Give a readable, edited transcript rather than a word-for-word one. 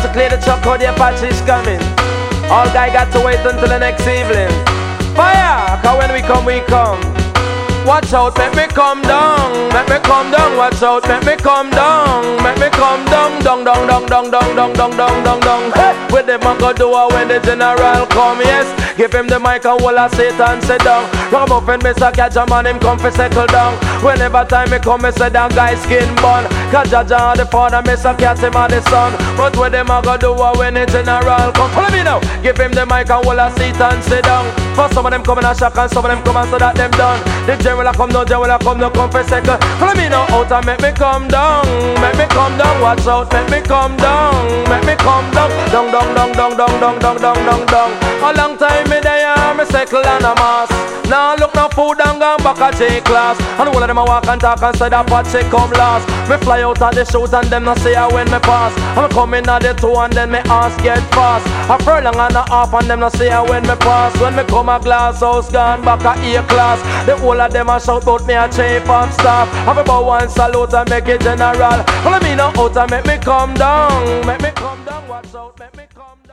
to clear the truck, how the Apache's coming. All guy got to wait until the next evening. Fire, cause when we come, we come. Watch out, make me come down. Make me come down, watch out, make me come down. Make me come down, down, down, down, down, down, down, down, down, down, down. Hey, with them I go do it when the general come, yes. Give him the mic and wall of Satan sit down. Ram up and Mr. Catcher man, him come for settle down. Whenever time me come, me say that guy skin bun. Cause Jaja the father, Mr. Cat him and the son. But with them I go do it when the general come. Follow me now. Give him the mic and wall of Satan sit down. For some of them come in a shock and some of them come and so that them done. The general come down, general come down, come for second. Follow me now out and make me come down. Make me come down, watch out, make me come down. Make me come down, down, down, down, down, down, down, down, down, down, down. A long time me there, me settle and a mass. Now look no food and gone back a J class. And all of them a walk and talk and say that Patsy come last. Me fly out of the shoot and them no say I when me pass. I'm coming at the two and then me ass get fast. A furlong and a half and them no say I when me pass. When me come a glass house gone back a A class. The whole of them a shout out me a chief of staff. Have about one salute and make it general. Follow me now out and make me come down. Make me come down, watch out, make me come down.